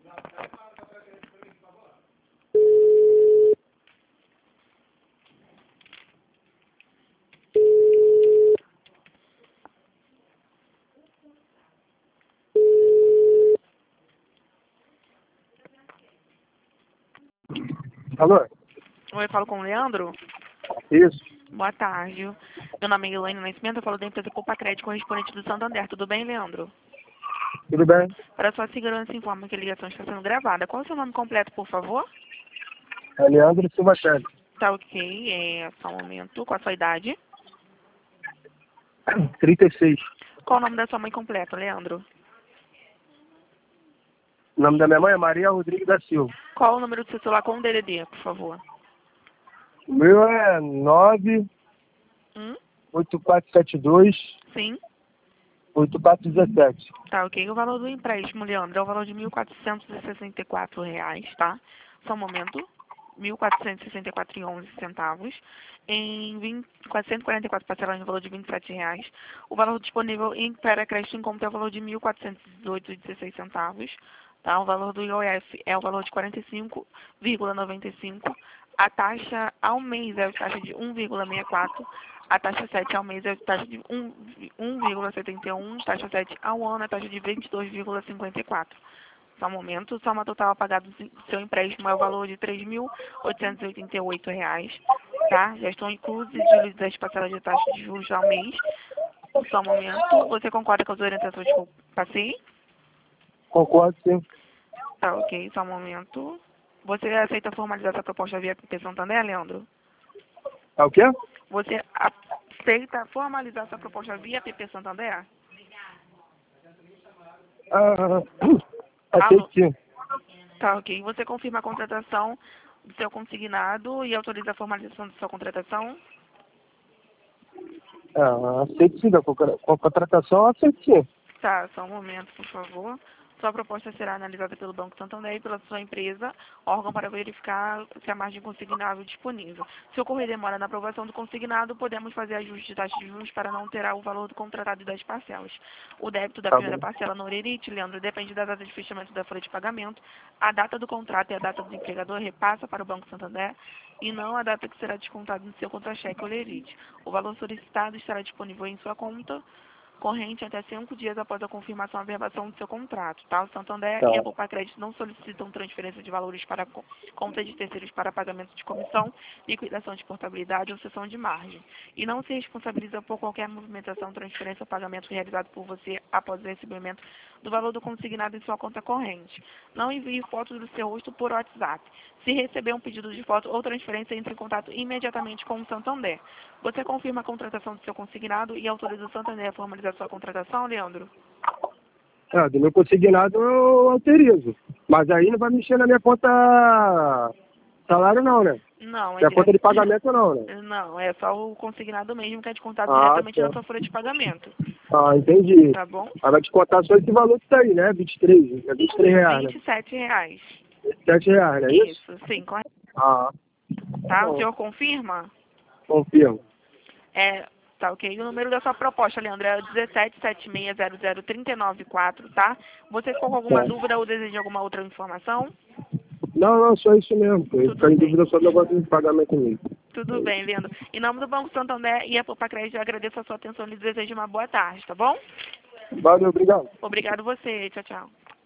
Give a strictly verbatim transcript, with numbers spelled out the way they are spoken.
Alô? Oi, eu falo com o Leandro? Isso. Boa tarde. Meu nome é Elaine Nascimento, eu falo da empresa Poupa Crédito, correspondente do Santander. Tudo bem, Leandro? Tudo bem? Para sua segurança, informa que a ligação está sendo gravada. Qual é o seu nome completo, por favor? É Leandro Silva Chaves. Tá ok, é só um momento. Qual a sua idade? trinta e seis. Qual o nome da sua mãe completo, Leandro? O nome da minha mãe é Maria Rodrigues da Silva. Qual o número do seu celular com o D D D, por favor? O meu é nove Hum? oito quatro sete dois Sim. oito quatro um sete. Tá ok. O valor do empréstimo, Leandro, é o valor de mil quatrocentos e sessenta e quatro reais, tá? Só um momento. mil quatrocentos e sessenta e quatro reais e onze centavos. Em vinte, quatrocentos e quarenta e quatro parcelas no valor de vinte e sete reais. O valor disponível em para crédito em conta é o valor de mil quatrocentos e dezoito reais e dezesseis centavos. Tá? O valor do I O F é o valor de quarenta e cinco vírgula noventa e cinco. A taxa ao mês é a taxa de um vírgula sessenta e quatro. A taxa sete ao mês é a taxa de um vírgula setenta e um. Taxa sete ao ano é a taxa de vinte e dois vírgula cinquenta e quatro. Só um momento, o soma total a pagar do seu empréstimo é o valor de três mil oitocentos e oitenta e oito reais, tá? Já estão inclusos os juros das parcelas de taxa de juros ao mês. Só um momento, você concorda com as orientações que eu passei? Concordo, sim. Tá ok, só um momento. Você aceita formalizar essa proposta via P P Santander, Leandro? É o quê? Você aceita formalizar essa proposta via P P Santander? Ah, Alô? aceito sim. Tá ok. Você confirma a contratação do seu consignado e autoriza a formalização da sua contratação? Ah, aceito sim. Da contra- com a contratação, aceito sim. Tá, só um momento, por favor. Sua proposta será analisada pelo Banco Santander e pela sua empresa, órgão para verificar se a margem consignável é disponível. Se ocorrer demora na aprovação do consignado, podemos fazer ajuste de taxa de juros para não alterar o valor do contratado e das parcelas. O débito da Tá primeira bom. parcela no Orerite, Leandro, depende da data de fechamento da folha de pagamento. A data do contrato e a data do empregador repassa para o Banco Santander e não a data que será descontada no seu contra-cheque Orerite. O valor solicitado estará disponível em sua conta corrente até cinco dias após a confirmação e averbação do seu contrato, tá? O Santander Tá. e a Poupa Crédito não solicitam transferência de valores para co- conta de terceiros para pagamento de comissão, liquidação de portabilidade ou cessão de margem. E não se responsabiliza por qualquer movimentação, transferência ou pagamento realizado por você após o recebimento do valor do consignado em sua conta corrente. Não envie fotos do seu rosto por WhatsApp. Se receber um pedido de foto ou transferência, entre em contato imediatamente com o Santander. Você confirma a contratação do seu consignado e autoriza o Santander a formalizar sua contratação, Leandro? Ah, do meu consignado eu autorizo. Mas aí não vai mexer na minha conta salário não, né? Não, é Na conta direto... de pagamento não, né? Não, é só o consignado mesmo que é descontado Ah, diretamente na tá. sua folha de pagamento. Ah, entendi. Tá bom? Aí vai descontar só esse valor que tá aí, né? vinte e três, é vinte e três reais, né? vinte e sete reais. vinte e sete reais, não é isso? Isso, sim, correto. Ah, tá Tá? O bom. senhor confirma? Confirmo. É, tá ok. O número da sua proposta, Leandro, é um sete sete seis zero zero três nove quatro, tá? Você ficou com alguma Tá. dúvida ou deseja alguma outra informação? Não, não, só isso mesmo. Eu Tudo ficar em bem. dúvida sobre o negócio de pagamento mesmo. Tudo bem, Leandro. Em nome do Banco Santander e a Poupa Crédito, eu agradeço a sua atenção e lhe desejo uma boa tarde, tá bom? Valeu, obrigado. Obrigado você. Tchau, tchau.